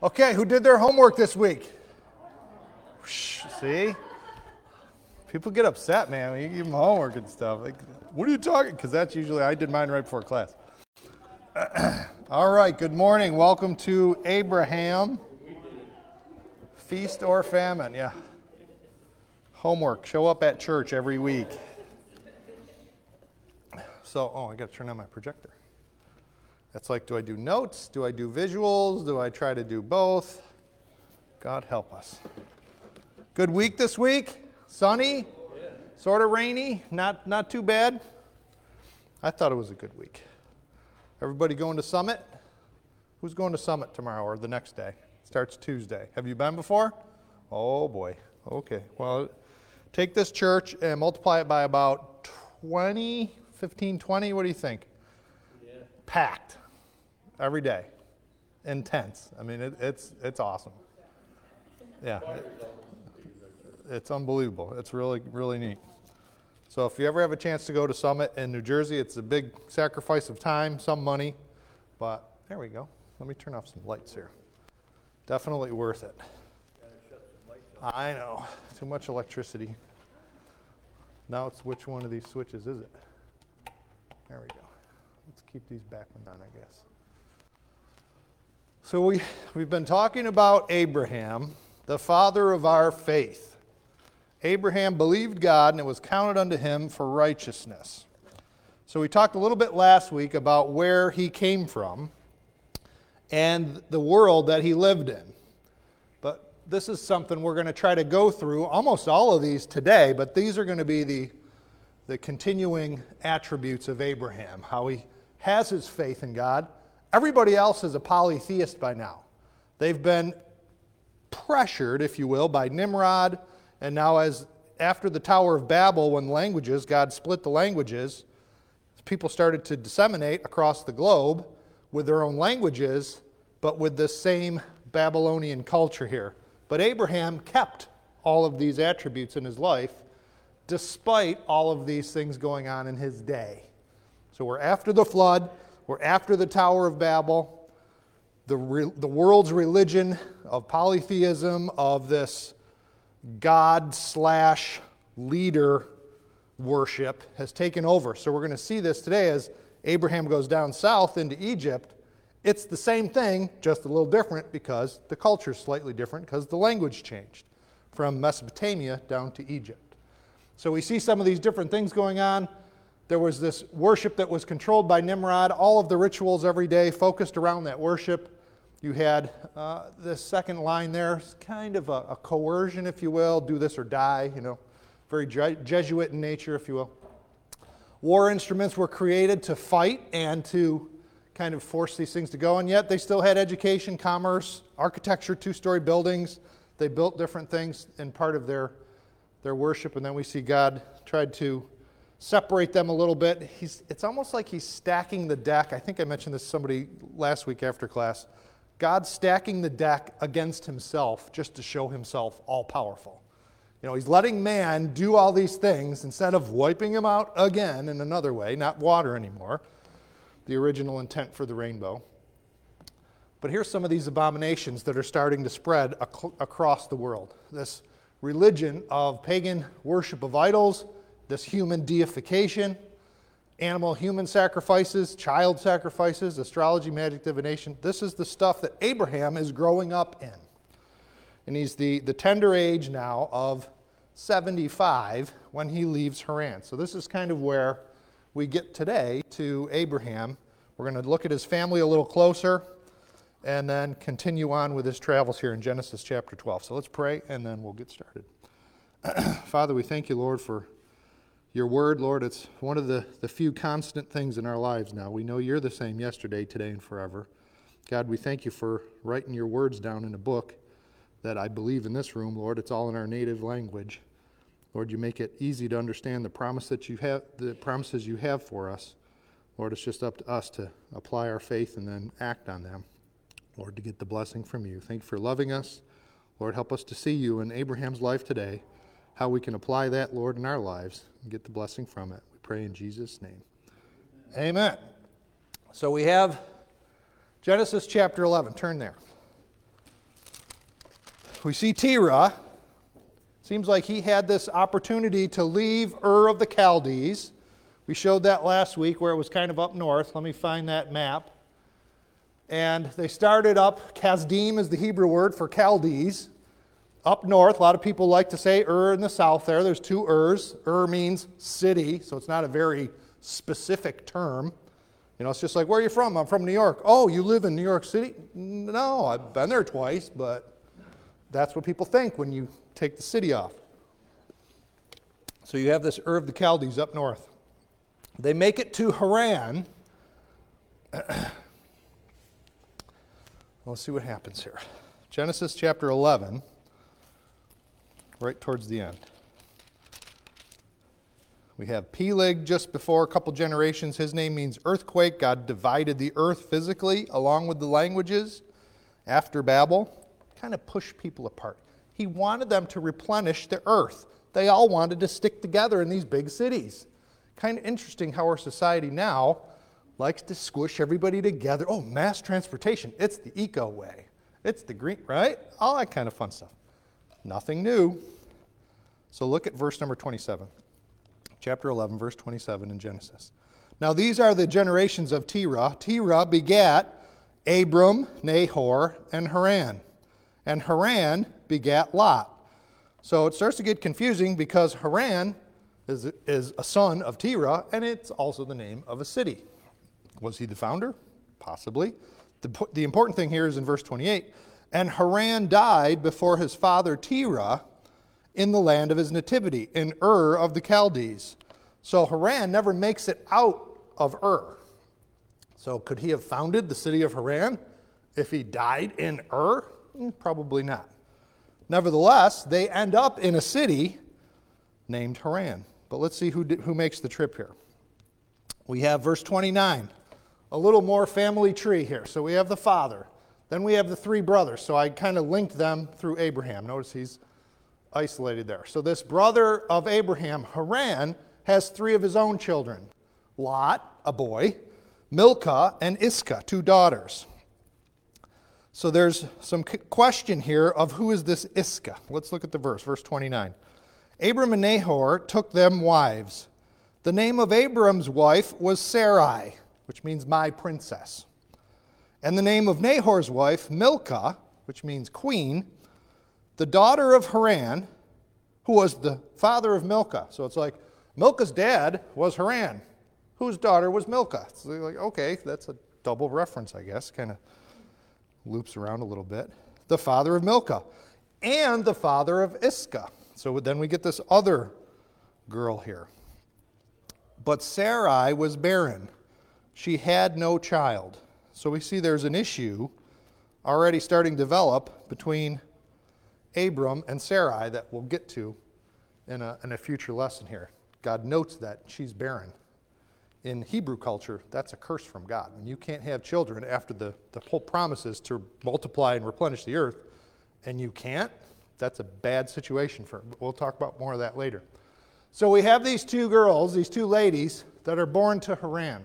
Okay, who did their homework this week? See? People get upset, man, when you give them homework and stuff. Like, what are you talking? Because that's usually, I did mine right before class. All right, good morning. Welcome to Abraham. Feast or famine, yeah. Homework, show up at church every week. So, I got to turn on my projector. That's like, do I do notes? Do I do visuals? Do I try to do both? God help us. Good week this week? Sunny? Yeah. Sort of rainy? Not too bad? I thought it was a good week. Everybody going to Summit? Who's going to Summit tomorrow or the next day? It starts Tuesday. Have you been before? Oh boy. Okay. Well, take this church and multiply it by about 20, 15, 20. What do you think? Yeah. Packed. Every day. Intense. I mean, it's awesome. Yeah. It's unbelievable. It's really, really neat. So if you ever have a chance to go to Summit in New Jersey, it's a big sacrifice of time, some money, but there we go. Let me turn off some lights here. Definitely worth it. I know. Too much electricity. Now it's which one of these switches is it? There we go. Let's keep these back on, I guess. So we've been talking about Abraham, the father of our faith. Abraham believed God and it was counted unto him for righteousness. So we talked a little bit last week about where he came from and the world that he lived in. But this is something we're going to try to go through, almost all of these today, but these are going to be the continuing attributes of Abraham, how he has his faith in God. Everybody else is a polytheist by now. They've been pressured, if you will, by Nimrod, and now after the Tower of Babel, when God split the languages, people started to disseminate across the globe with their own languages, but with the same Babylonian culture here. But Abraham kept all of these attributes in his life, despite all of these things going on in his day. So we're after the flood. We're after the Tower of Babel, the world's religion of polytheism, of this God/leader worship has taken over. So we're going to see this today as Abraham goes down south into Egypt. It's the same thing, just a little different because the culture is slightly different because the language changed from Mesopotamia down to Egypt. So we see some of these different things going on. There was this worship that was controlled by Nimrod. All of the rituals every day focused around that worship. You had this second line there, kind of a coercion, if you will, do this or die, very Jesuit in nature, if you will. War instruments were created to fight and to kind of force these things to go, and yet they still had education, commerce, architecture, two-story buildings. They built different things in part of their worship, and then we see God tried to separate them a little bit. It's almost like he's stacking the deck. I think I mentioned this to somebody last week after class. God's stacking the deck against himself just to show himself all-powerful. He's letting man do all these things instead of wiping him out again in another way, not water anymore, the original intent for the rainbow. But here's some of these abominations that are starting to spread across the world. This religion of pagan worship of idols, this human deification, animal-human sacrifices, child sacrifices, astrology, magic, divination. This is the stuff that Abraham is growing up in. And he's the tender age now of 75 when he leaves Haran. So this is kind of where we get today to Abraham. We're going to look at his family a little closer and then continue on with his travels here in Genesis chapter 12. So let's pray and then we'll get started. Father, we thank you, Lord, for your word, Lord. It's one of the few constant things in our lives now. We know you're the same yesterday, today, and forever. God, we thank you for writing your words down in a book that I believe in this room, Lord. It's all in our native language. Lord, you make it easy to understand the promises you have for us. Lord, it's just up to us to apply our faith and then act on them. Lord, to get the blessing from you. Thank you for loving us. Lord, help us to see you in Abraham's life today, how we can apply that, Lord, in our lives and get the blessing from it. We pray in Jesus' name. Amen. So we have Genesis chapter 11. Turn there. we see Terah. Seems like he had this opportunity to leave Ur of the Chaldees. We showed that last week where it was kind of up north. Let me find that map. And they started up, Kasdim is the Hebrew word for Chaldees, up north. A lot of people like to say Ur in the south there. There's two Urs. Ur means city, so it's not a very specific term. You know, it's just like, where are you from? I'm from New York. Oh, you live in New York City? No, I've been there twice, but that's what people think when you take the city off. So you have this Ur of the Chaldees up north. They make it to Haran. Let's see what happens here. Genesis chapter 11, right towards the end. We have Peleg just before a couple generations. His name means earthquake. God divided the earth physically along with the languages after Babel. Kind of pushed people apart. He wanted them to replenish the earth. They all wanted to stick together in these big cities. Kind of interesting how our society now likes to squish everybody together. Oh, mass transportation. It's the eco way. It's the green, right? All that kind of fun stuff. Nothing new. So look at verse number 27. Chapter 11, verse 27 in Genesis. Now these are the generations of Terah. Terah begat Abram, Nahor, and Haran. And Haran begat Lot. So it starts to get confusing because Haran is a son of Terah, and it's also the name of a city. Was he the founder? Possibly. The important thing here is in verse 28. And Haran died before his father Terah in the land of his nativity, in Ur of the Chaldees. So Haran never makes it out of Ur. So could he have founded the city of Haran if he died in Ur? Probably not. Nevertheless, they end up in a city named Haran. But let's see who makes the trip here. We have verse 29, a little more family tree here. So we have the father. Then we have the three brothers. So I kind of linked them through Abraham. Notice he's isolated there. So this brother of Abraham, Haran, has three of his own children. Lot, a boy, Milcah, and Iscah, two daughters. So there's some question here of who is this Iscah. Let's look at the verse 29. Abram and Nahor took them wives. The name of Abram's wife was Sarai, which means my princess. And the name of Nahor's wife, Milcah, which means queen, the daughter of Haran, who was the father of Milcah. So it's like Milcah's dad was Haran, whose daughter was Milcah. So they're like, okay, that's a double reference, I guess. Kind of loops around a little bit. The father of Milcah and the father of Iscah. So then we get this other girl here. But Sarai was barren. She had no child. So we see there's an issue already starting to develop between Abram and Sarai that we'll get to in a future lesson here. God notes that she's barren. In Hebrew culture, that's a curse from God. When you can't have children after the whole promise is to multiply and replenish the earth, and you can't, that's a bad situation for her. We'll talk about more of that later. So we have these two girls, these two ladies, that are born to Haran.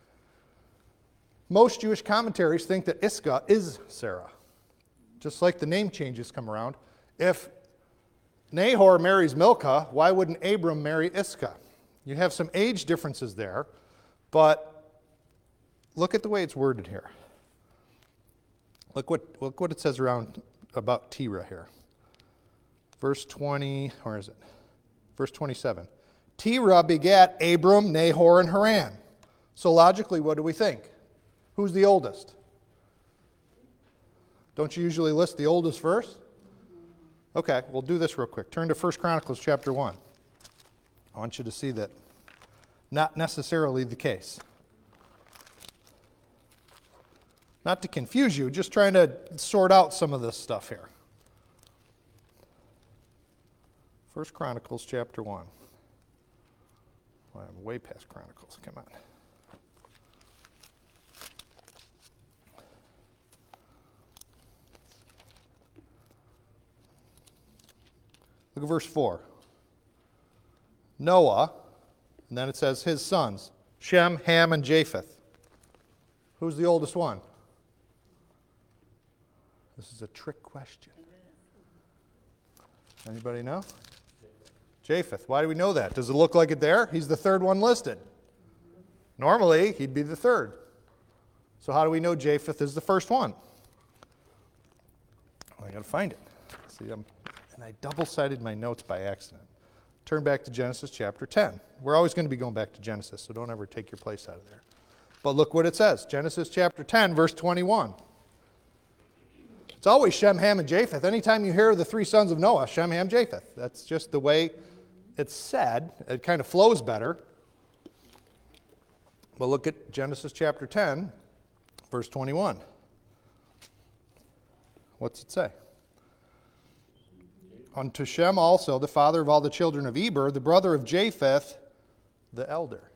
Most Jewish commentaries think that Iscah is Sarah. Just like the name changes come around. If Nahor marries Milcah, why wouldn't Abram marry Iscah? You have some age differences there, but look at the way it's worded here. Look what it says around about Terah here. Verse 20, where is it? Verse 27. Terah begat Abram, Nahor, and Haran. So logically, what do we think? Who's the oldest? Don't you usually list the oldest first? Okay, we'll do this real quick. Turn to 1 Chronicles chapter 1. I want you to see that not necessarily the case. Not to confuse you, just trying to sort out some of this stuff here. 1 Chronicles chapter 1. Well, I'm way past Chronicles, come on. Look at verse 4. Noah, and then it says his sons, Shem, Ham, and Japheth. Who's the oldest one? This is a trick question. Anybody know? Japheth. Why do we know that? Does it look like it there? He's the third one listed. Normally, he'd be the third. So how do we know Japheth is the first one? Well, I got to find it. See, and I double-sided my notes by accident. Turn back to Genesis chapter 10. We're always going to be going back to Genesis, so don't ever take your place out of there. But look what it says. Genesis chapter 10, verse 21. It's always Shem, Ham, and Japheth. Anytime you hear the three sons of Noah, Shem, Ham, Japheth. That's just the way it's said. It kind of flows better. But look at Genesis chapter 10, verse 21. What's it say? Unto Shem also, the father of all the children of Eber, the brother of Japheth, the elder.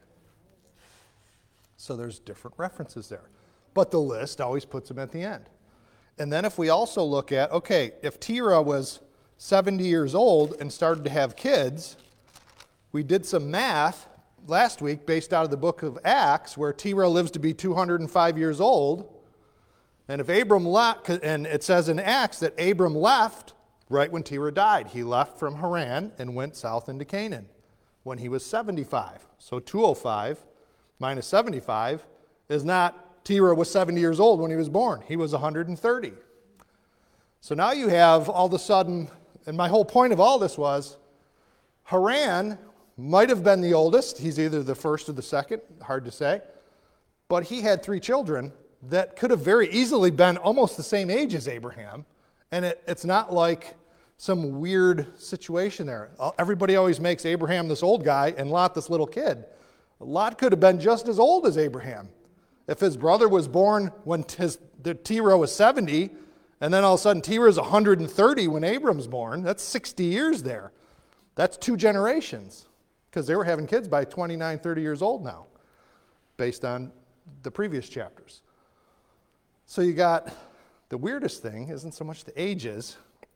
So there's different references there. But the list always puts them at the end. And then if we also look at, okay, if Terah was 70 years old and started to have kids, we did some math last week based out of the book of Acts where Terah lives to be 205 years old. And if Abram left, and it says in Acts that Abram left right when Terah died. He left from Haran and went south into Canaan when he was 75. So 205 minus 75 is not Terah was 70 years old when he was born. He was 130. So now you have all of a sudden, and my whole point of all this was, Haran might have been the oldest. He's either the first or the second, hard to say. But he had three children that could have very easily been almost the same age as Abraham. And it's not like some weird situation there. Everybody always makes Abraham this old guy and Lot this little kid. Lot could have been just as old as Abraham. If his brother was born when Terah was 70, and then all of a sudden Terah is 130 when Abram's born, that's 60 years there. That's 2 generations, because they were having kids by 29, 30 years old now, based on the previous chapters. So you got, the weirdest thing isn't so much the ages.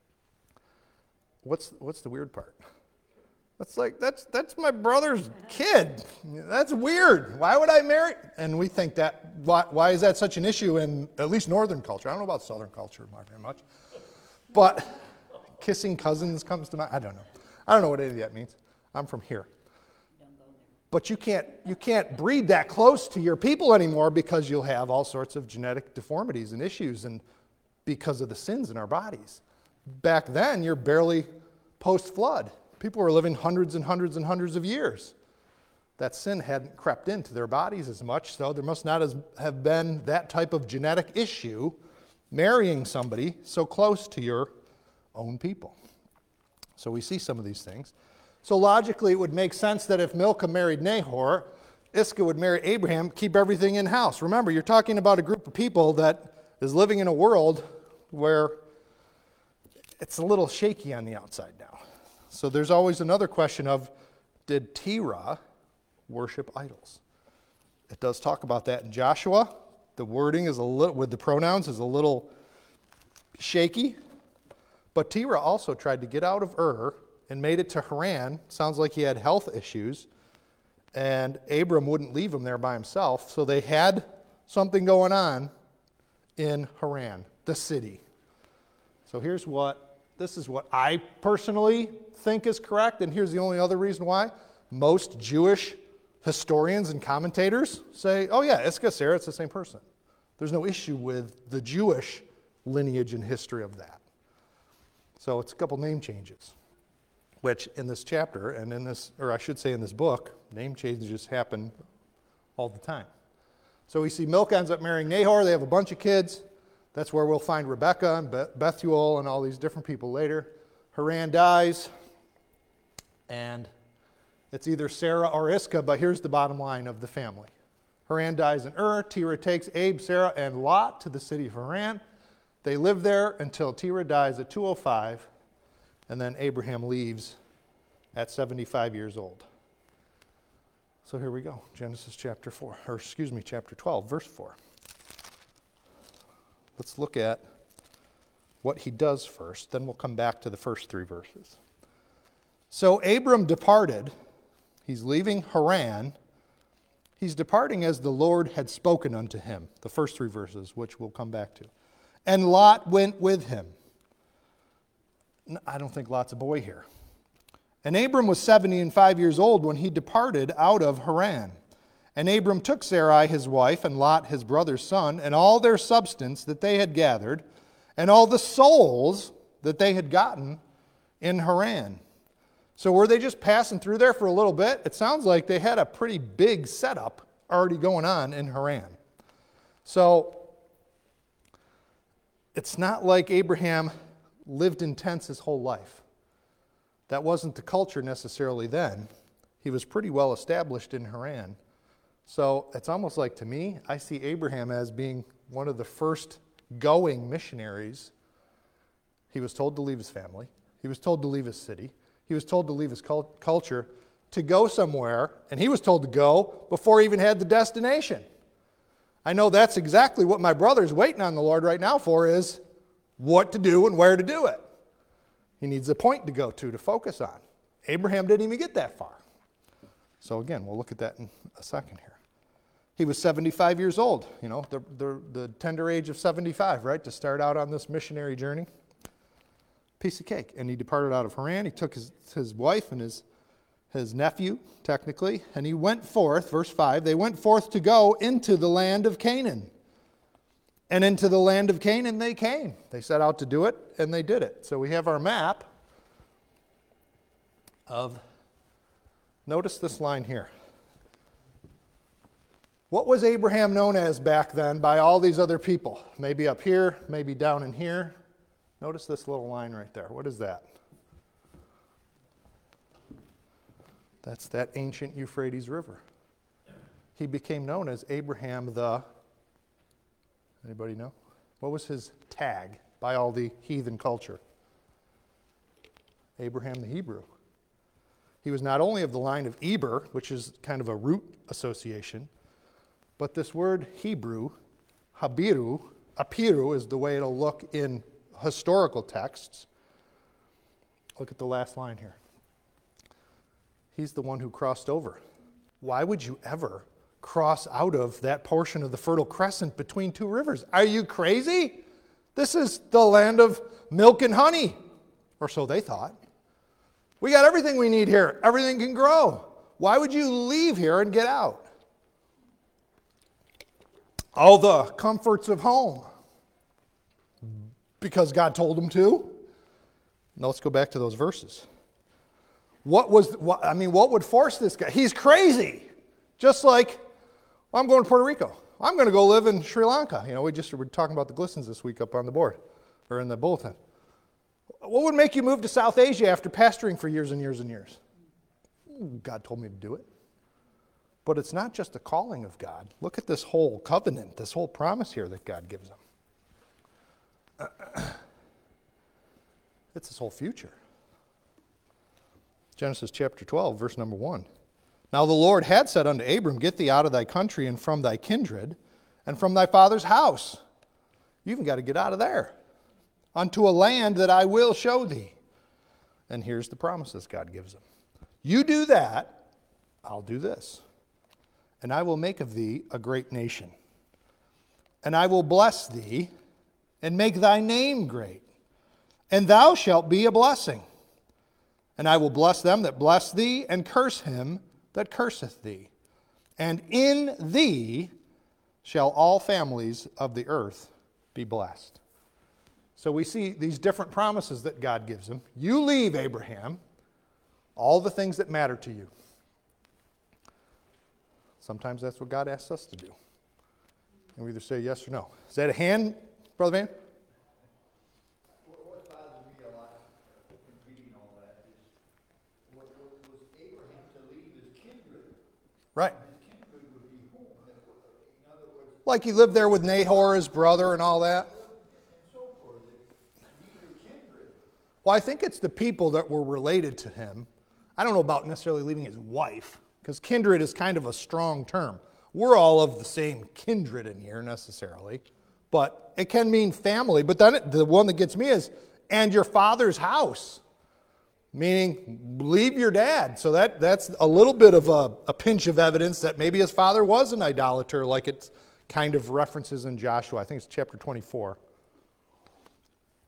What's the weird part? That's my brother's kid. That's weird. Why would I marry? And we think that, why is that such an issue in at least northern culture? I don't know about southern culture very much. But kissing cousins comes to mind. I don't know. I don't know what any of that means. I'm from here. But you can't breed that close to your people anymore because you'll have all sorts of genetic deformities and issues and because of the sins in our bodies. Back then, you're barely post-flood. People were living hundreds and hundreds and hundreds of years. That sin hadn't crept into their bodies as much, so there must not have been that type of genetic issue marrying somebody so close to your own people. So we see some of these things. So logically, it would make sense that if Milcah married Nahor, Iscah would marry Abraham, keep everything in-house. Remember, you're talking about a group of people that is living in a world where it's a little shaky on the outside now. So there's always another question of, did Terah worship idols? It does talk about that in Joshua. The wording is a little, with the pronouns, is a little shaky. But Terah also tried to get out of Ur and made it to Haran. Sounds like he had health issues. And Abram wouldn't leave him there by himself. So they had something going on in Haran, the city. So this is what I personally think is correct, and here's the only other reason why. Most Jewish historians and commentators say, oh yeah, Iscah, Sarah, it's the same person. There's no issue with the Jewish lineage and history of that. So it's a couple name changes, which in this chapter, and in this, or I should say in this book, name changes happen all the time. So we see Milcah ends up marrying Nahor. They have a bunch of kids. That's where we'll find Rebekah and Bethuel and all these different people later. Haran dies, and it's either Sarah or Iscah, but here's the bottom line of the family. Haran dies in Ur. Terah takes Abe, Sarah, and Lot to the city of Haran. They live there until Terah dies at 205, and then Abraham leaves at 75 years old. So here we go, Genesis chapter 12, verse 4. Let's look at what he does first, then we'll come back to the first 3 verses. So Abram departed. He's leaving Haran. He's departing as the Lord had spoken unto him, the first 3 verses, which we'll come back to. And Lot went with him. I don't think Lot's a boy here. And Abram was 75 years old when he departed out of Haran. And Abram took Sarai his wife, and Lot his brother's son, and all their substance that they had gathered, and all the souls that they had gotten in Haran. So were they just passing through there for a little bit? It sounds like they had a pretty big setup already going on in Haran. So it's not like Abraham lived in tents his whole life. That wasn't the culture necessarily then. He was pretty well established in Haran. So it's almost like, to me, I see Abraham as being one of the first going missionaries. He was told to leave his family. He was told to leave his city. He was told to leave his culture to go somewhere, and he was told to go before he even had the destination. I know that's exactly what my brother's waiting on the Lord right now for, is what to do and where to do it. He needs a point to go to focus on. Abraham didn't even get that far. So again, we'll look at that in a second here. He was 75 years old, the tender age of 75, right, to start out on this missionary journey. Piece of cake. And he departed out of Haran. He took his wife and his nephew, technically, and he went forth, verse 5, they went forth to go into the land of Canaan. And into the land of Canaan they came. They set out to do it, and they did it. So we have our map of, notice this line here. What was Abraham known as back then by all these other people? Maybe up here, maybe down in here. Notice this little line right there. What is that? That's that ancient Euphrates River. He became known as Abraham the... Anybody know? What was his tag by all the heathen culture? Abraham the Hebrew. He was not only of the line of Eber, which is kind of a root association, but this word Hebrew, Habiru, Apiru is the way it'll look in historical texts. Look at the last line here. He's the one who crossed over. Why would you ever cross out of that portion of the Fertile Crescent between two rivers? Are you crazy? This is the land of milk and honey, or so they thought. We got everything we need here. Everything can grow. Why would you leave here and get out? All the comforts of home. Because God told him to. Now let's go back to those verses. What would force this guy? He's crazy. Just like, well, I'm going to Puerto Rico. I'm going to go live in Sri Lanka. We were talking about the glistens this week up on the board, or in the bulletin. What would make you move to South Asia after pastoring for years and years and years? God told me to do it. But it's not just a calling of God. Look at this whole covenant, this whole promise here that God gives him. It's his whole future. Genesis chapter 12, verse number 1. Now the Lord had said unto Abram, Get thee out of thy country and from thy kindred and from thy father's house. You even got to get out of there. Unto a land that I will show thee. And here's the promises God gives him. You do that, I'll do this. And I will make of thee a great nation. And I will bless thee and make thy name great. And thou shalt be a blessing. And I will bless them that bless thee, and curse him that curseth thee. And in thee shall all families of the earth be blessed. So we see these different promises that God gives him. You leave, Abraham, all the things that matter to you. Sometimes that's what God asks us to do. And we either say yes or no. Is that a hand, Brother Van? What bothers me a lot in reading all that is what was Abraham to leave his kindred. Right. His kindred would be home. In other words, Like he lived there with Nahor, his brother, and all that. and so forth. Leave your kindred. Well, I think it's the people that were related to him. I don't know about necessarily leaving his wife, because kindred is kind of a strong term. We're all of the same kindred in here necessarily, but it can mean family. But then the one that gets me is, and your father's house, meaning leave your dad. So that's a little bit of a pinch of evidence that maybe his father was an idolater, like it kind of references in Joshua. I think it's chapter 24.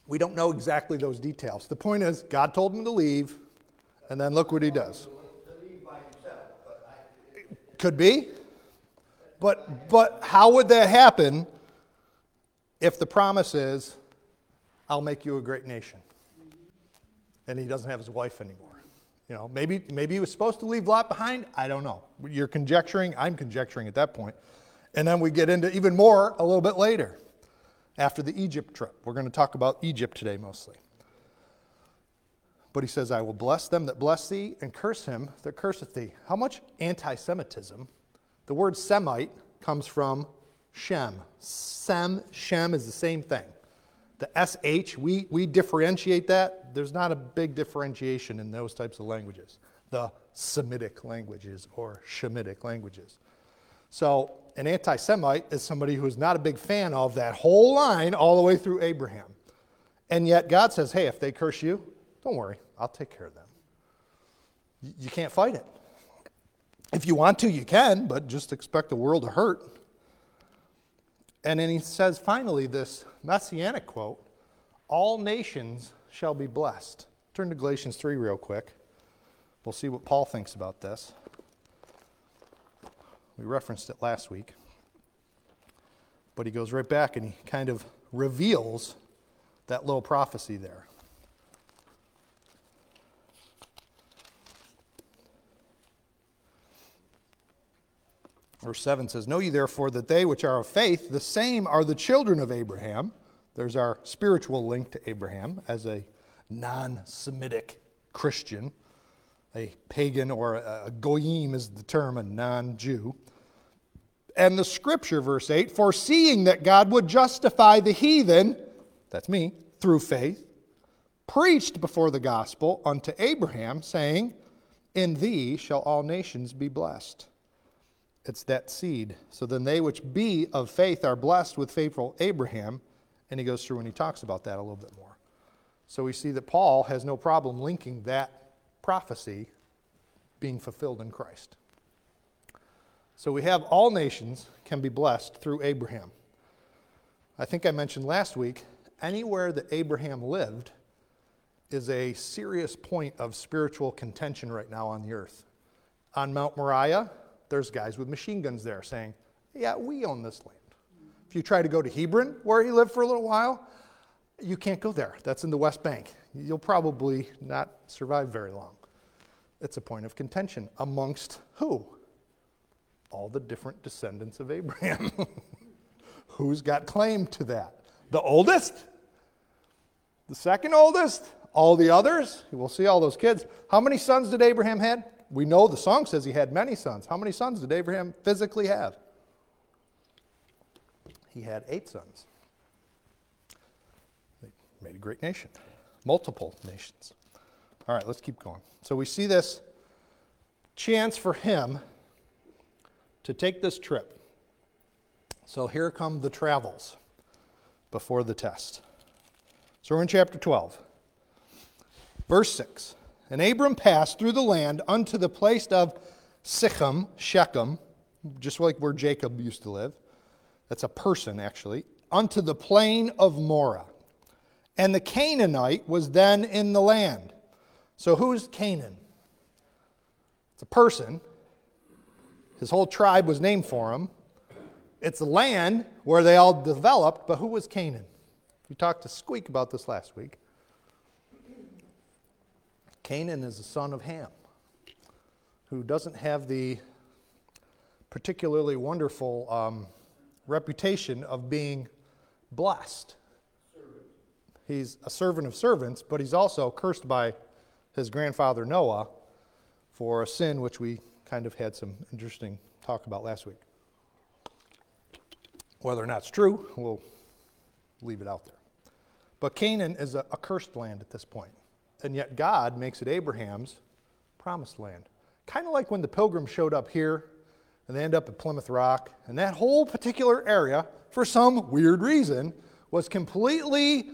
We don't know exactly those details. The point is, God told him to leave, and then look what he does. To leave by himself, but Could be. But how would that happen if the promise is, I'll make you a great nation? And he doesn't have his wife anymore. You know, maybe he was supposed to leave Lot behind. I don't know. You're conjecturing. I'm conjecturing at that point. And then we get into even more a little bit later, after the Egypt trip. We're going to talk about Egypt today mostly. But he says, I will bless them that bless thee, and curse him that curseth thee. How much anti-Semitism? The word Semite comes from Shem. Shem is the same thing. The SH, we differentiate that. There's not a big differentiation in those types of languages. The Semitic languages or Shemitic languages. So an anti-Semite is somebody who's not a big fan of that whole line all the way through Abraham. And yet God says, hey, if they curse you, don't worry, I'll take care of them. You can't fight it. If you want to, you can, but just expect the world to hurt. And then he says finally this messianic quote, all nations shall be blessed. Turn to Galatians 3 real quick. We'll see what Paul thinks about this. We referenced it last week. But he goes right back and he kind of reveals that little prophecy there. Verse 7 says, know ye therefore that they which are of faith, the same are the children of Abraham. There's our spiritual link to Abraham as a non-Semitic Christian. A pagan or a goyim is the term, a non-Jew. And the scripture, verse 8, foreseeing that God would justify the heathen, that's me, through faith, preached before the gospel unto Abraham, saying, in thee shall all nations be blessed. It's that seed. So then they which be of faith are blessed with faithful Abraham. And he goes through and he talks about that a little bit more. So we see that Paul has no problem linking that prophecy being fulfilled in Christ. So we have all nations can be blessed through Abraham. I think I mentioned last week, anywhere that Abraham lived is a serious point of spiritual contention right now on the earth. On Mount Moriah, there's guys with machine guns there saying, yeah, we own this land. If you try to go to Hebron, where he lived for a little while, you can't go there. That's in the West Bank. You'll probably not survive very long. It's a point of contention amongst who? All the different descendants of Abraham. Who's got claim to that? The oldest? The second oldest? All the others? We'll see all those kids. How many sons did Abraham have? We know the song says he had many sons. How many sons did Abraham physically have? He had 8 sons. They made a great nation. Multiple nations. All right, let's keep going. So we see this chance for him to take this trip. So here come the travels before the test. So we're in chapter 12. Verse 6. And Abram passed through the land unto the place of Shechem, just like where Jacob used to live. That's a person, actually. Unto the plain of Moreh. And the Canaanite was then in the land. So who's Canaan? It's a person. His whole tribe was named for him. It's a land where they all developed, but who was Canaan? We talked to Squeak about this last week. Canaan is the son of Ham, who doesn't have the particularly wonderful reputation of being blessed. He's a servant of servants, but he's also cursed by his grandfather Noah for a sin which we kind of had some interesting talk about last week. Whether or not it's true, we'll leave it out there. But Canaan is a cursed land at this point. And yet God makes it Abraham's promised land. Kind of like when the pilgrims showed up here and they end up at Plymouth Rock. And that whole particular area, for some weird reason, was completely,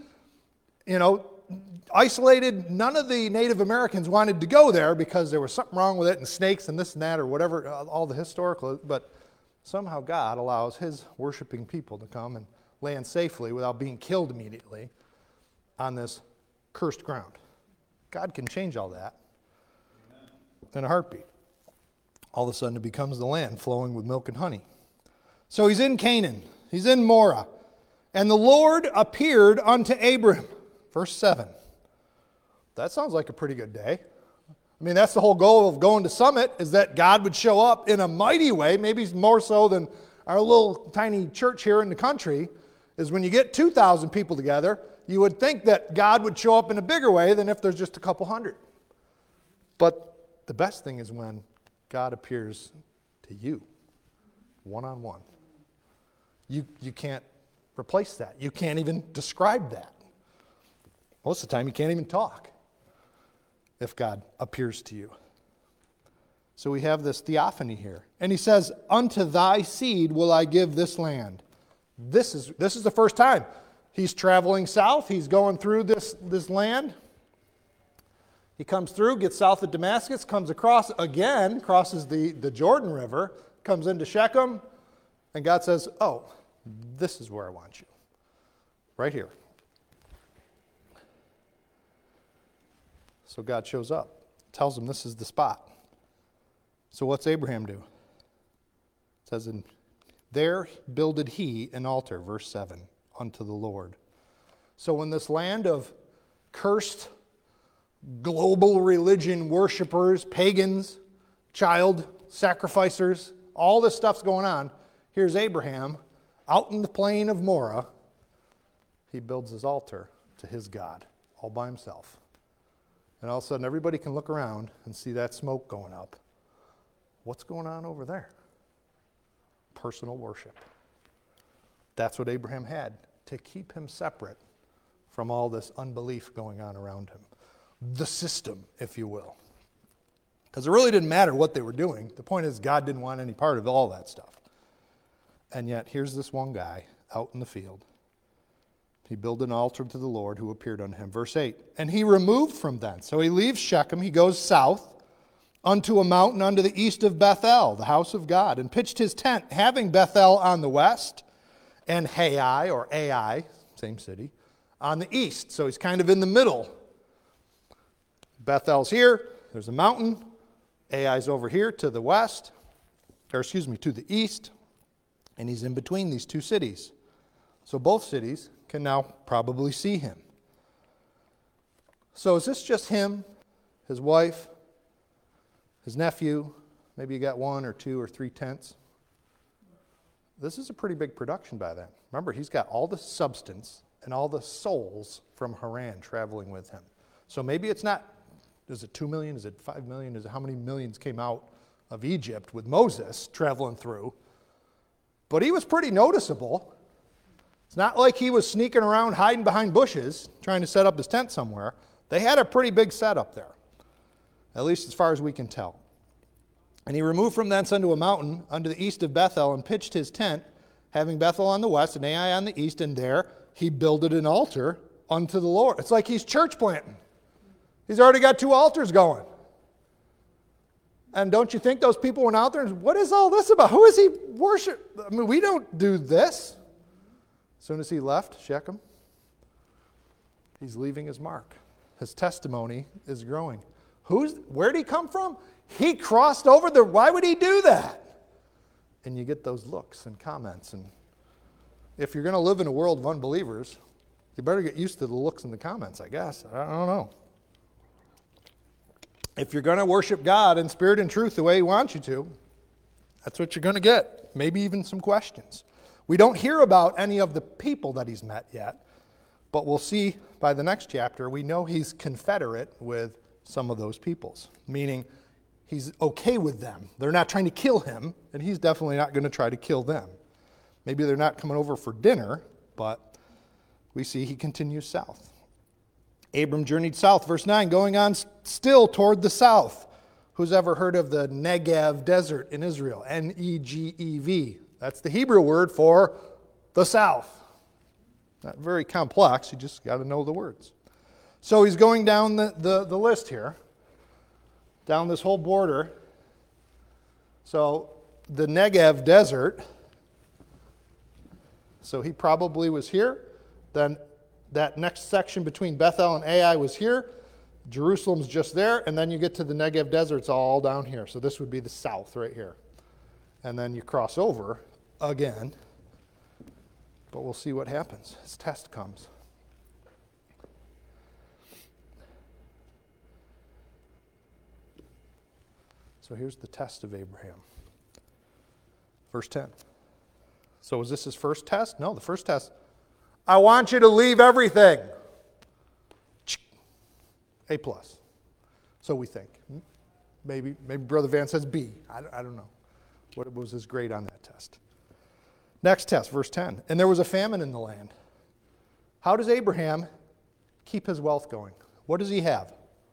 isolated. None of the Native Americans wanted to go there because there was something wrong with it and snakes and this and that or whatever, all the historical. But somehow God allows his worshiping people to come and land safely without being killed immediately. on this cursed ground. God can change all that in a heartbeat. All of a sudden it becomes the land flowing with milk and honey. So he's in Canaan. He's in Morah. And the Lord appeared unto Abram. Verse 7. That sounds like a pretty good day. I mean, that's the whole goal of going to Summit, is that God would show up in a mighty way, maybe more so than our little tiny church here in the country, is when you get 2,000 people together, you would think that God would show up in a bigger way than if there's just a couple hundred. But the best thing is when God appears to you, one-on-one. You can't replace that. You can't even describe that. Most of the time, you can't even talk if God appears to you. So we have this theophany here. And he says, unto thy seed will I give this land. This is the first time. He's traveling south. He's going through this land. He comes through, gets south of Damascus, comes across again, crosses the Jordan River, comes into Shechem, and God says, oh, this is where I want you. Right here. So God shows up, tells him this is the spot. So what's Abraham do? It says, and there builded he an altar, verse 7, unto the Lord. So in this land of cursed global religion worshipers, pagans, child sacrificers, all this stuff's going on, here's Abraham out in the plain of Morah. He builds his altar to his God all by himself. And all of a sudden everybody can look around and see that smoke going up. What's going on over there? Personal worship. That's what Abraham had, to keep him separate from all this unbelief going on around him. The system, if you will. Because it really didn't matter what they were doing. The point is, God didn't want any part of all that stuff. And yet, here's this one guy out in the field. He built an altar to the Lord who appeared unto him. Verse 8, and he removed from thence. So he leaves Shechem, he goes south unto a mountain unto the east of Bethel, the house of God, and pitched his tent, having Bethel on the west, and Hai, or Ai, same city, on the east. So he's kind of in the middle. Bethel's here, there's a mountain. Ai's over here to the west, to the east, and he's in between these two cities. So both cities can now probably see him. So is this just him, his wife, his nephew? Maybe you got 1 or 2 or 3 tents. This is a pretty big production by then. Remember, he's got all the substance and all the souls from Haran traveling with him. So maybe it's not, is it 2 million? Is it 5 million? Is it how many millions came out of Egypt with Moses traveling through? But he was pretty noticeable. It's not like he was sneaking around hiding behind bushes trying to set up his tent somewhere. They had a pretty big setup there, at least as far as we can tell. And he removed from thence unto a mountain unto the east of Bethel, and pitched his tent, having Bethel on the west and Ai on the east, and there he builded an altar unto the Lord. It's like he's church planting. He's already got 2 altars going. And don't you think those people went out there and, what is all this about? Who is he worship? I mean, we don't do this. As soon as he left Shechem, he's leaving his mark. His testimony is growing. Where did he come from? He crossed over the, why would he do that? And you get those looks and comments. And if you're going to live in a world of unbelievers, you better get used to the looks and the comments, I guess. I don't know. If you're going to worship God in spirit and truth the way he wants you to, that's what you're going to get. Maybe even some questions. We don't hear about any of the people that he's met yet, but we'll see by the next chapter, we know he's confederate with some of those peoples, meaning he's okay with them. They're not trying to kill him, and he's definitely not going to try to kill them. Maybe they're not coming over for dinner, but we see he continues south. Abram journeyed south, verse 9, going on still toward the south. Who's ever heard of the Negev desert in Israel? Negev. That's the Hebrew word for the south. Not very complex, you just got to know the words. So he's going down the list here, down this whole border. So the Negev desert, so he probably was here. Then that next section between Bethel and Ai was here. Jerusalem's just there, and then you get to the Negev Desert. It's all down here. So this would be the south right here. And then you cross over again. But we'll see what happens as test comes. So here's the test of Abraham. Verse 10. So was this his first test? No, the first test. I want you to leave everything. A plus. So we think. Maybe Brother Van says B. I don't know. What was his grade on that test? Next test, verse 10. And there was a famine in the land. How does Abraham keep his wealth going? What does he have?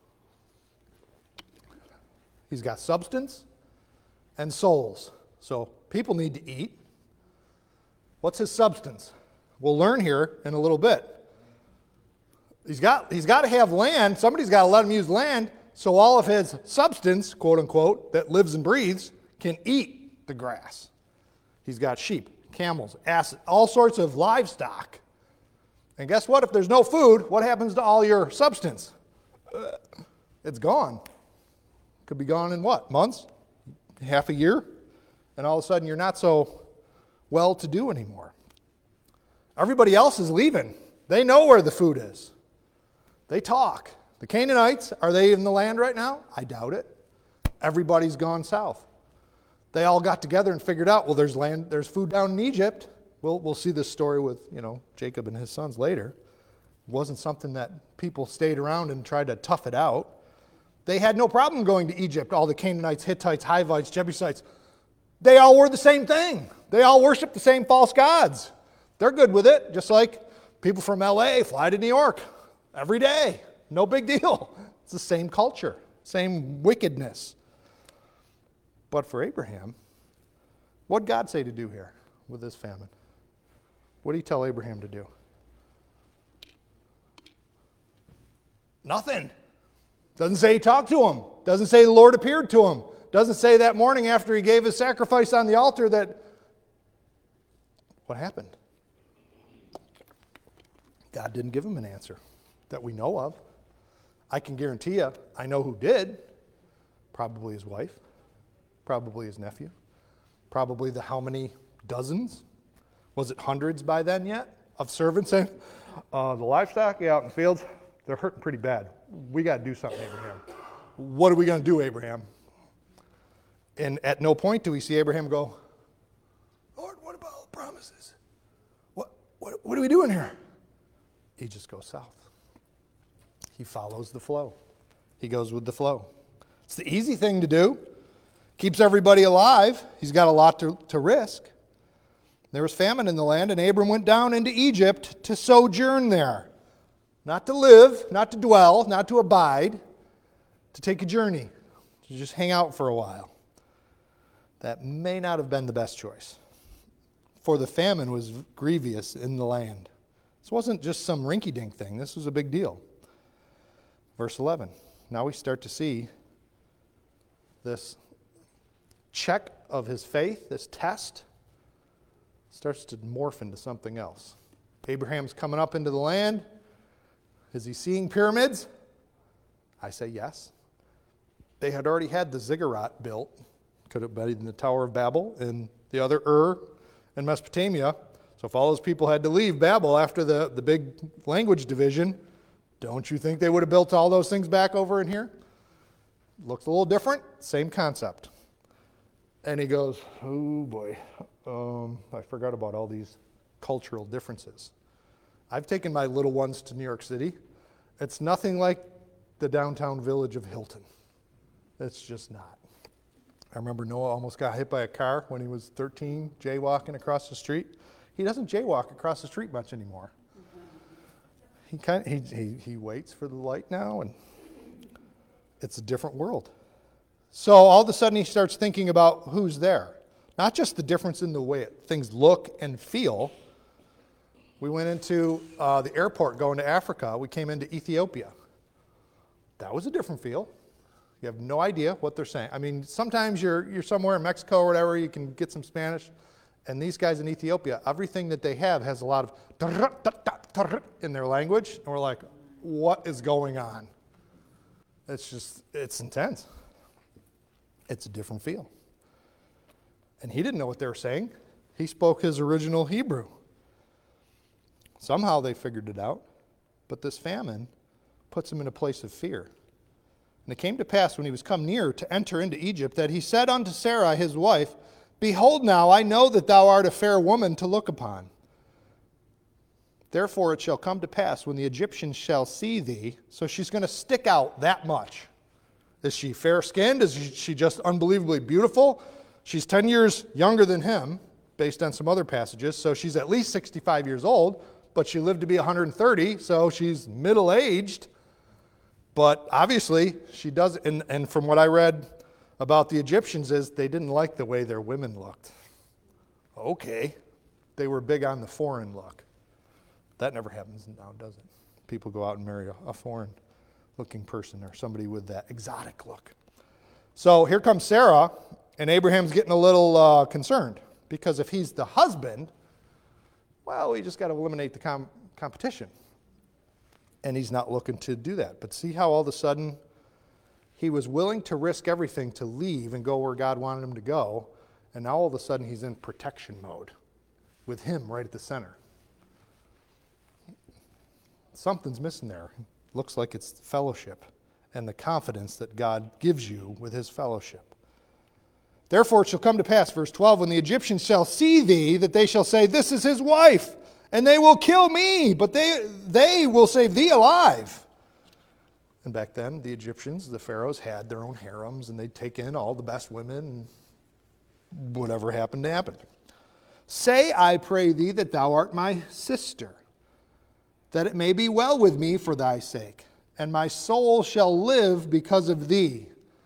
He's got substance and souls. So people need to eat. What's his substance? We'll learn here in a little bit. He's got to have land. Somebody's got to let him use land so all of his substance, quote unquote, that lives and breathes can eat the grass. He's got sheep, camels, asses, all sorts of livestock. And guess what? If there's no food, what happens to all your substance? It's gone. Could be gone in what? Months? Half a year? And all of a sudden you're not so well-to-do anymore. Everybody else is leaving. They know where the food is. They talk. The Canaanites, are they in the land right now? I doubt it. Everybody's gone south. They all got together and figured out, well, there's land, there's food down in Egypt. We'll see this story with, Jacob and his sons later. It wasn't something that people stayed around and tried to tough it out. They had no problem going to Egypt. All the Canaanites, Hittites, Hivites, Jebusites, they all were the same thing. They all worshiped the same false gods. They're good with it, just like people from LA fly to New York every day. No big deal. It's the same culture, same wickedness. But for Abraham, what did God say to do here with this famine? What did he tell Abraham to do? Nothing. Doesn't say he talked to him. Doesn't say the Lord appeared to him. Doesn't say that morning after he gave his sacrifice on the altar that... What happened? God didn't give him an answer that we know of. I can guarantee you, I know who did. Probably his wife. Probably his nephew. Probably the how many dozens? Was it hundreds by then yet? Of servants saying, the livestock out in the fields, they're hurting pretty bad. We got to do something, Abraham. What are we going to do, Abraham? And at no point do we see Abraham go, Lord, what about all the promises? What are we doing here? He just goes south. He follows the flow. He goes with the flow. It's the easy thing to do. Keeps everybody alive. He's got a lot to risk. There was famine in the land, and Abram went down into Egypt to sojourn there. Not to live, not to dwell, not to abide, to take a journey, to just hang out for a while. That may not have been the best choice. For the famine was grievous in the land. This wasn't just some rinky-dink thing. This was a big deal. Verse 11. Now we start to see this check of his faith, this test, starts to morph into something else. Abraham's coming up into the land. Is he seeing pyramids? I say yes. They had already had the ziggurat built. Could have been in the Tower of Babel and the other Ur in Mesopotamia. So if all those people had to leave Babel after the big language division, don't you think they would have built all those things back over in here? Looks a little different, same concept. And he goes, oh boy, I forgot about all these cultural differences. I've taken my little ones to New York City. It's nothing like the downtown village of Hilton. It's just not. I remember Noah almost got hit by a car when he was 13, jaywalking across the street. He doesn't jaywalk across the street much anymore. He waits for the light now, and it's a different world. So all of a sudden he starts thinking about who's there. Not just the difference in the way things look and feel. We went into the airport going to Africa. We came into Ethiopia. That was a different feel. You have no idea what they're saying. I mean, sometimes you're somewhere in Mexico or whatever, you can get some Spanish. And these guys in Ethiopia, everything that they have has a lot of in their language, and we're like, what is going on? It's intense. It's a different feel. And he didn't know what they were saying. He spoke his original Hebrew. Somehow they figured it out, but this famine puts him in a place of fear. And it came to pass when he was come near to enter into Egypt that he said unto Sarai his wife, Behold now, I know that thou art a fair woman to look upon. Therefore it shall come to pass when the Egyptians shall see thee, so she's going to stick out that much. Is she fair-skinned? Is she just unbelievably beautiful? She's 10 years younger than him, based on some other passages, so she's at least 65 years old, but she lived to be 130, so she's middle-aged. But obviously, she does, and from what I read about the Egyptians is they didn't like the way their women looked. Okay. They were big on the foreign look. That never happens now, does it? People go out and marry a foreign-looking person or somebody with that exotic look. So here comes Sarah, and Abraham's getting a little concerned, because if he's the husband, well, we just got to eliminate the competition. And he's not looking to do that. But see how all of a sudden he was willing to risk everything to leave and go where God wanted him to go, and now all of a sudden he's in protection mode with him right at the center. Something's missing there. Looks like it's fellowship and the confidence that God gives you with his fellowship. Therefore it shall come to pass, verse 12, when the Egyptians shall see thee, that they shall say, This is his wife, and they will kill me, but they will save thee alive. And back then, the Egyptians, the pharaohs, had their own harems, and they'd take in all the best women, and whatever happened to happen. Say, I pray thee, that thou art my sister, that it may be well with me for thy sake, and my soul shall live because of thee.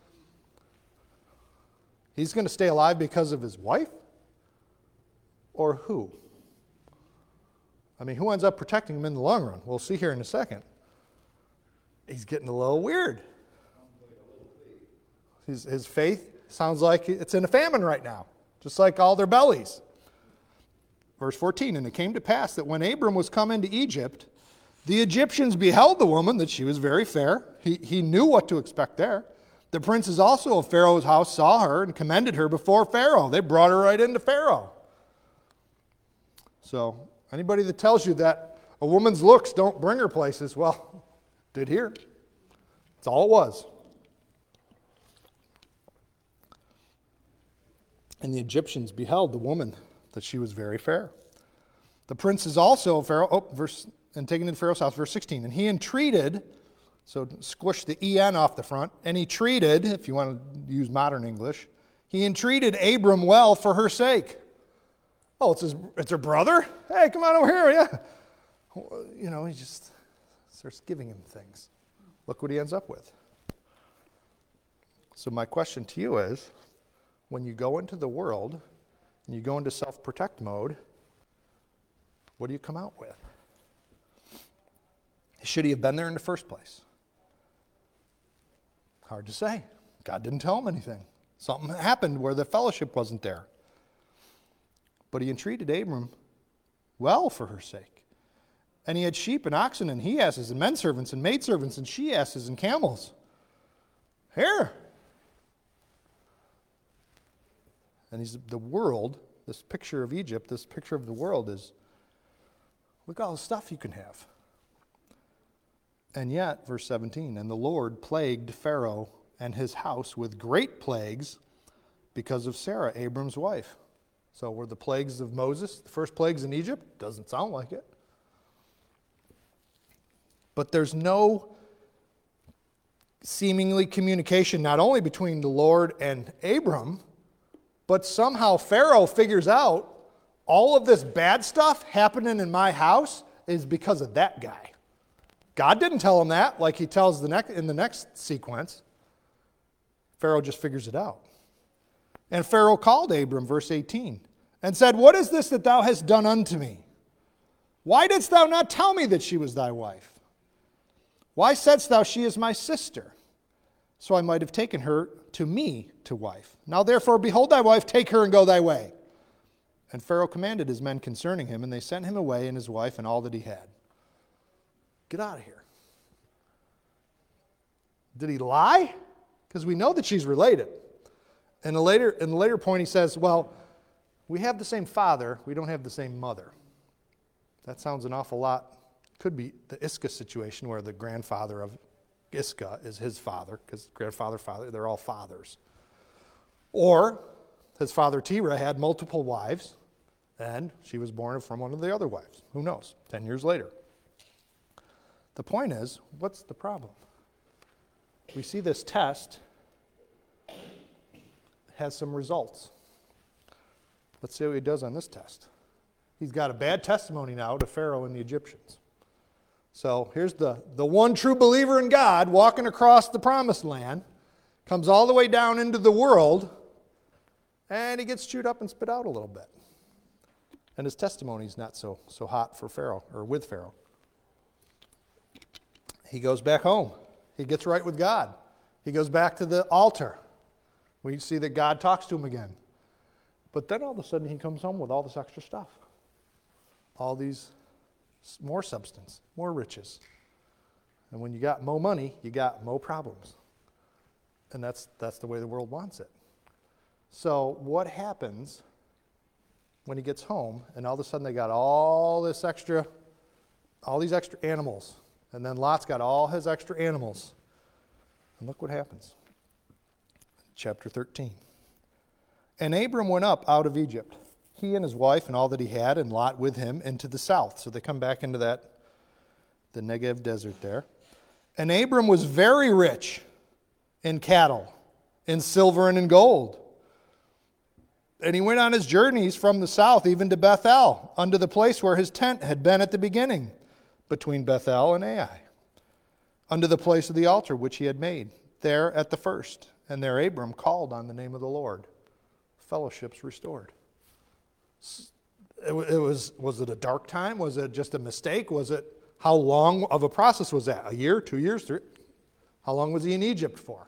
He's going to stay alive because of his wife? Or who? I mean, who ends up protecting him in the long run? We'll see here in a second. He's getting a little weird. His faith sounds like it's in a famine right now, just like all their bellies. Verse 14, and it came to pass that when Abram was come into Egypt, the Egyptians beheld the woman, that she was very fair. He knew what to expect there. The princes also of Pharaoh's house saw her and commended her before Pharaoh. They brought her right into Pharaoh. So, anybody that tells you that a woman's looks don't bring her places, well, did here. That's all it was. And the Egyptians beheld the woman, that she was very fair. The princes also of Pharaoh, and taken into Pharaoh's house, verse 16. And he entreated, so squish the en off the front, and he treated, if you want to use modern English, he entreated Abram well for her sake. Oh, it's her brother? Hey, come on over here, yeah. You know, he just starts giving him things. Look what he ends up with. So my question to you is, when you go into the world and you go into self-protect mode, what do you come out with? Should he have been there in the first place? Hard to say. God didn't tell him anything. Something happened where the fellowship wasn't there. But he entreated Abram well for her sake. And he had sheep and oxen and he-asses and men-servants and maidservants and she-asses and camels. Here. And the world, this picture of Egypt, this picture of the world is, look at all the stuff you can have. And yet, verse 17, and the Lord plagued Pharaoh and his house with great plagues because of Sarah, Abram's wife. So were the plagues of Moses the first plagues in Egypt? Doesn't sound like it. But there's no seemingly communication not only between the Lord and Abram, but somehow Pharaoh figures out all of this bad stuff happening in my house is because of that guy. God didn't tell him that, like he tells in the next sequence. Pharaoh just figures it out. And Pharaoh called Abram, verse 18, and said, What is this that thou hast done unto me? Why didst thou not tell me that she was thy wife? Why saidst thou, She is my sister? So I might have taken her to me to wife. Now therefore, behold thy wife, take her and go thy way. And Pharaoh commanded his men concerning him, and they sent him away and his wife and all that he had. Get out of here. Did he lie? Because we know that she's related. And in the later point he says, well, we have the same father, we don't have the same mother. That sounds an awful lot. Could be the Iscah situation where the grandfather of Iscah is his father, because grandfather, father, they're all fathers. Or his father Terah had multiple wives, and she was born from one of the other wives. Who knows? 10 years later. The point is, what's the problem? We see this test has some results. Let's see what he does on this test. He's got a bad testimony now to Pharaoh and the Egyptians. So here's the one true believer in God walking across the promised land, comes all the way down into the world, and he gets chewed up and spit out a little bit. And his testimony's not so hot for Pharaoh, or with Pharaoh. He goes back home. He gets right with God. He goes back to the altar. We see that God talks to him again. But then all of a sudden he comes home with all this extra stuff. All these, more substance, more riches. And when you got more money, you got more problems. And that's the way the world wants it. So what happens when he gets home and all of a sudden they got all these extra animals? And then Lot's got all his extra animals. And look what happens. Chapter 13. And Abram went up out of Egypt, he and his wife and all that he had, and Lot with him, into the south. So they come back into the Negev desert there. And Abram was very rich in cattle, in silver and in gold. And he went on his journeys from the south, even to Bethel, unto the place where his tent had been at the beginning, between Bethel and Ai, unto the place of the altar which he had made, there at the first. And there Abram called on the name of the Lord. Fellowship's restored. Was it a dark time? Was it just a mistake? How long of a process was that? A year, 2 years, 3? How long was he in Egypt for?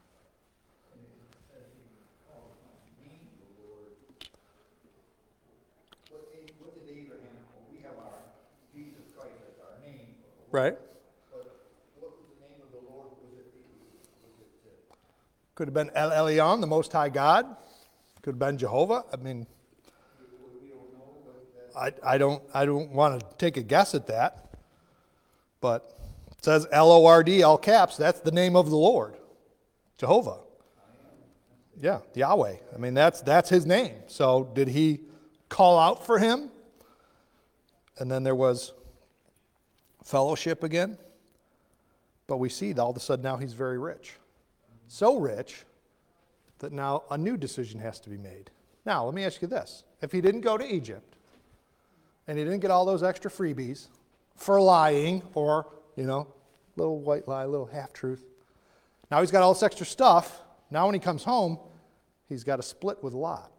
What did Abraham, we have our Jesus Christ as our name. Right. But what was the name of the Lord? Could have been El Elyon, the Most High God. Could have been Jehovah. I mean, we don't know. I don't want to take a guess at that. But it says L-O-R-D, all caps. That's the name of the Lord. Jehovah. Yeah, Yahweh. I mean, that's his name. So did he call out for him? And then there was fellowship again. But we see that all of a sudden now he's very rich. So rich that now a new decision has to be made. Now, let me ask you this. If he didn't go to Egypt, and he didn't get all those extra freebies for lying, or, little white lie, little half-truth, now he's got all this extra stuff. Now when he comes home, he's got to split with Lot.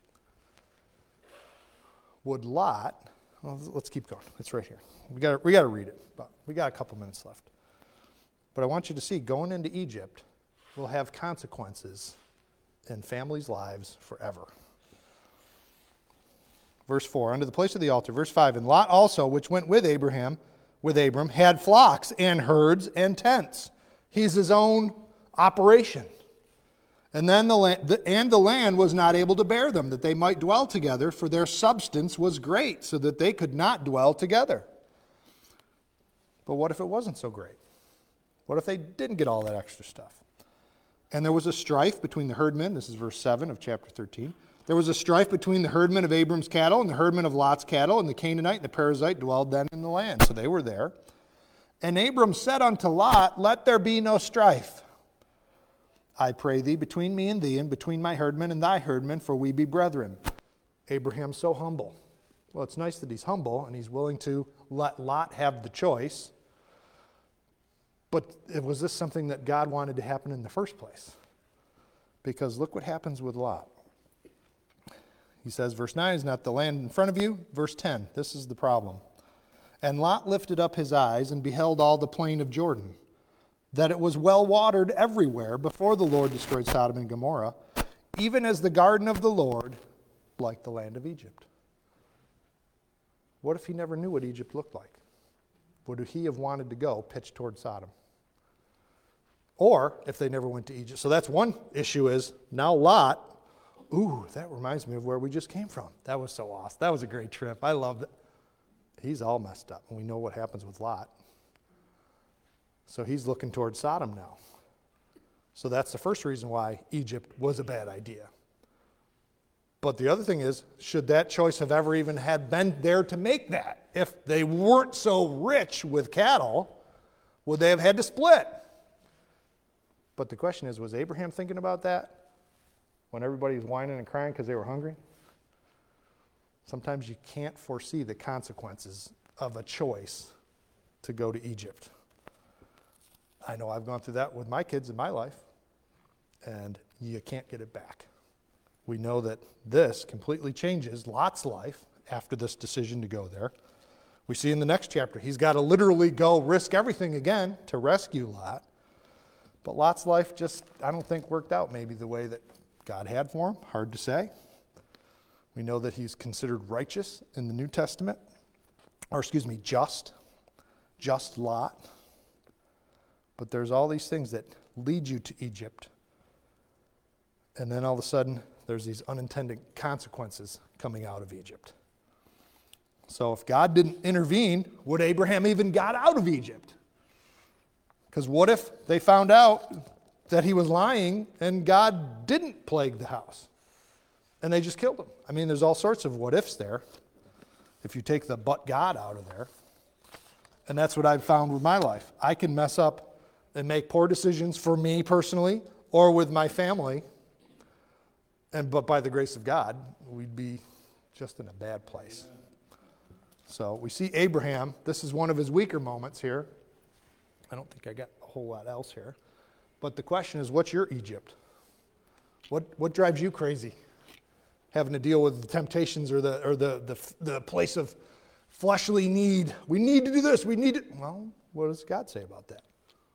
Would Lot, well, let's keep going. It's right here. We got to read it, but we got a couple minutes left. But I want you to see, going into Egypt will have consequences in families' lives forever. Verse 4, unto the place of the altar. Verse 5, and Lot also, which went with Abram, had flocks and herds and tents. He's his own operation. And then the land was not able to bear them, that they might dwell together, for their substance was great, so that they could not dwell together. But what if it wasn't so great? What if they didn't get all that extra stuff? And there was a strife between the herdmen. This is verse 7 of chapter 13. There was a strife between the herdmen of Abram's cattle and the herdmen of Lot's cattle, and the Canaanite and the Perizzite dwelled then in the land. So they were there. And Abram said unto Lot, let there be no strife, I pray thee, between me and thee, and between my herdmen and thy herdmen, for we be brethren. Abraham's so humble. Well, it's nice that he's humble, and he's willing to let Lot have the choice. But was this something that God wanted to happen in the first place? Because look what happens with Lot. He says, verse 9, is not the land in front of you? Verse 10, this is the problem. And Lot lifted up his eyes and beheld all the plain of Jordan, that it was well watered everywhere before the Lord destroyed Sodom and Gomorrah, even as the garden of the Lord, like the land of Egypt. What if he never knew what Egypt looked like? would he have wanted to go pitch toward Sodom? Or if they never went to Egypt. So that's one issue is now Lot, ooh, that reminds me of where we just came from. That was so awesome. That was a great trip. I loved it. He's all messed up, and we know what happens with Lot. So he's looking toward Sodom now. So that's the first reason why Egypt was a bad idea. But the other thing is, should that choice have ever even had been there to make that? If they weren't so rich with cattle, would they have had to split? But the question is, was Abraham thinking about that when everybody was whining and crying because they were hungry? Sometimes you can't foresee the consequences of a choice to go to Egypt. I know I've gone through that with my kids in my life, and you can't get it back. We know that this completely changes Lot's life after this decision to go there. We see in the next chapter, he's got to literally go risk everything again to rescue Lot. But Lot's life just, I don't think, worked out maybe the way that God had for him. Hard to say. We know that he's considered righteous in the New Testament. Just Lot. But there's all these things that lead you to Egypt. And then all of a sudden, there's these unintended consequences coming out of Egypt. So if God didn't intervene, would Abraham even got out of Egypt? Because what if they found out that he was lying and God didn't plague the house? And they just killed him. I mean, there's all sorts of what ifs there if you take the but God out of there. And that's what I've found with my life. I can mess up and make poor decisions for me personally or with my family. But by the grace of God, we'd be just in a bad place. So we see Abraham. This is one of his weaker moments here. I don't think I got a whole lot else here. But the question is, what's your Egypt? What drives you crazy? Having to deal with the temptations or the place of fleshly need. We need to do this. We need to. Well, what does God say about that?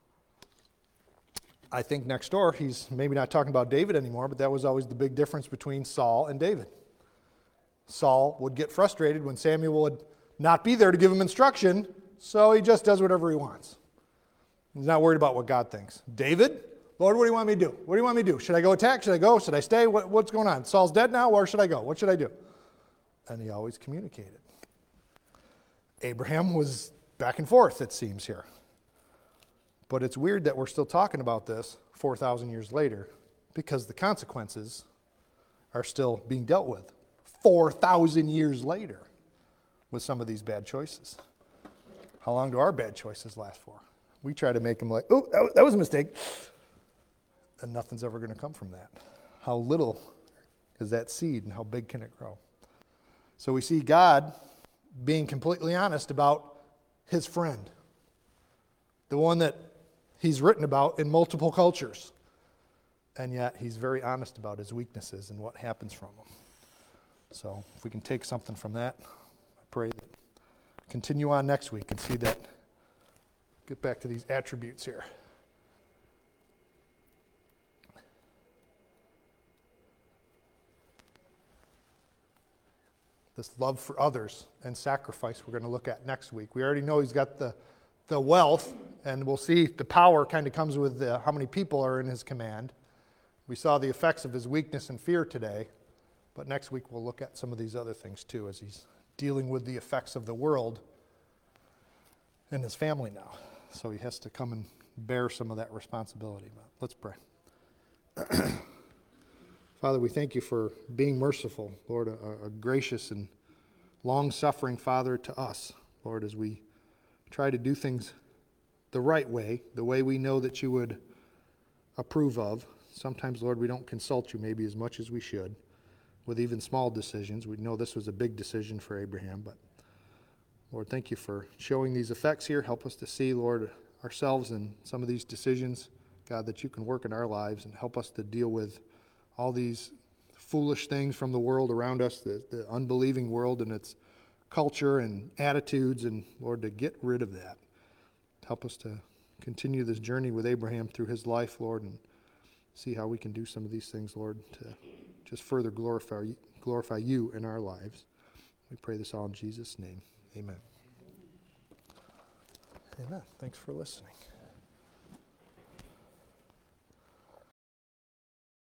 I think next door, he's maybe not talking about David anymore, but that was always the big difference between Saul and David. Saul would get frustrated when Samuel would not be there to give him instruction, so he just does whatever he wants. He's not worried about what God thinks. David, Lord, what do you want me to do? What do you want me to do? Should I go attack? Should I go? Should I stay? What's going on? Saul's dead now. Where should I go? What should I do? And he always communicated. Abraham was back and forth, it seems here. But it's weird that we're still talking about this 4,000 years later because the consequences are still being dealt with 4,000 years later with some of these bad choices. How long do our bad choices last for? We try to make them like, oh, that was a mistake. And nothing's ever going to come from that. How little is that seed and how big can it grow? So we see God being completely honest about his friend, the one that he's written about in multiple cultures. And yet he's very honest about his weaknesses and what happens from them. So if we can take something from that, I pray that continue on next week and see that, get back to these attributes here. This love for others and sacrifice we're going to look at next week. We already know he's got the wealth, and we'll see the power kind of comes with how many people are in his command. We saw the effects of his weakness and fear today, but next week we'll look at some of these other things too as he's dealing with the effects of the world and his family now. So he has to come and bear some of that responsibility. But let's pray. Father, we thank you for being merciful, Lord, a gracious and long-suffering Father to us, Lord, as we try to do things the right way, the way we know that you would approve of. Sometimes, Lord, we don't consult you maybe as much as we should with even small decisions. We know this was a big decision for Abraham, but Lord, thank you for showing these effects here. Help us to see, Lord, ourselves in some of these decisions, God, that you can work in our lives and help us to deal with all these foolish things from the world around us, the unbelieving world and its culture and attitudes, and Lord, to get rid of that. Help us to continue this journey with Abraham through his life, Lord, and see how we can do some of these things, Lord, to just further glorify you in our lives. We pray this all in Jesus' name. Amen. Amen. Thanks for listening.